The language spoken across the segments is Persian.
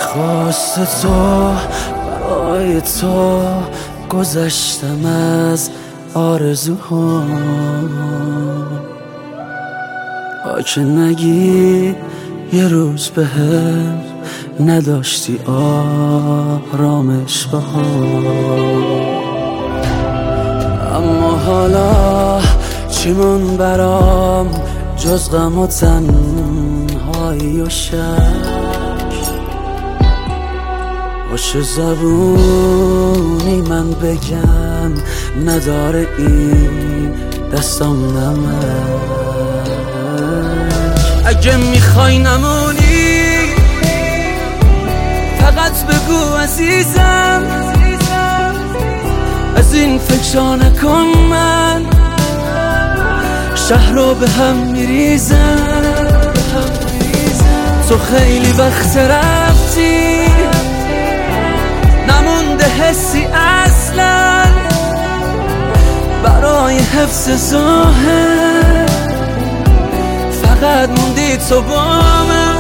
خواست تو برای تو گذشتم از آرزوها، که نگی یه روز بهم نداشتی آرامش بها. اما حالا چیمون برام جز غم و تنهایی و شک، باشه زبونی من بگم نداره این دستام نمک. اگه میخوای نمونی فقط بگو عزیزم، از این فکرا نکن، من شهر رو به هم میریزم. تو خیلی وقت رفتی نمونده حسی اصلا برای حفظ ظاهر، فقط موندی تو با من.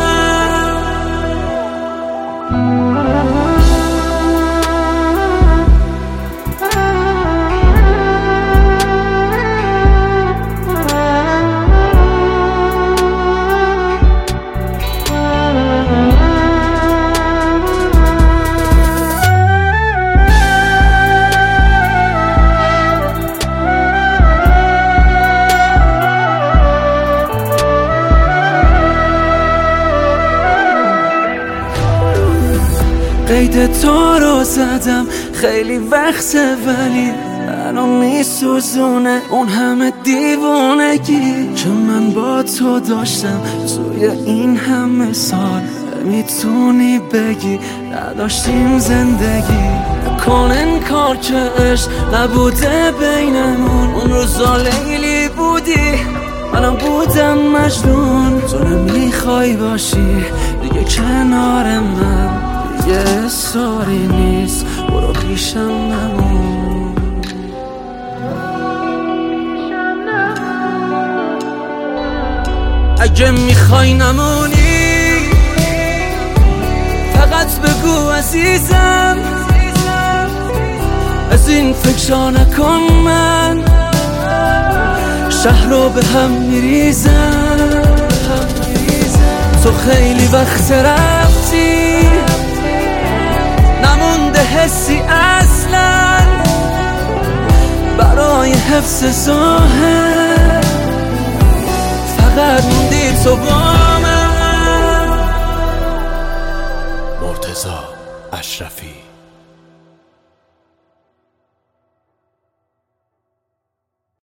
قید تو رو زدم خیلی وقته، ولی منو میسوزونه اون همه دیوونگی که من با تو داشتم توی این همه سال. میتونی بگی نداشتیم زندگی، نکن انکار که عشق نبوده بینمون. اون روزا لیلی بودی منم بودم مجنون، تو نمیخوای باشی دیگه کنار من، یه اصراری نیست برو پیشم نمون. اگه میخوای نمونی فقط بگو عزیزم، از این فکرا نکن، من شهر رو به هم میریزم. تو خیلی وقت رفتی نمونده حسی اصلا برای حفظ ظاهر، فقط موندی تو با من. مرتضی اشرفی.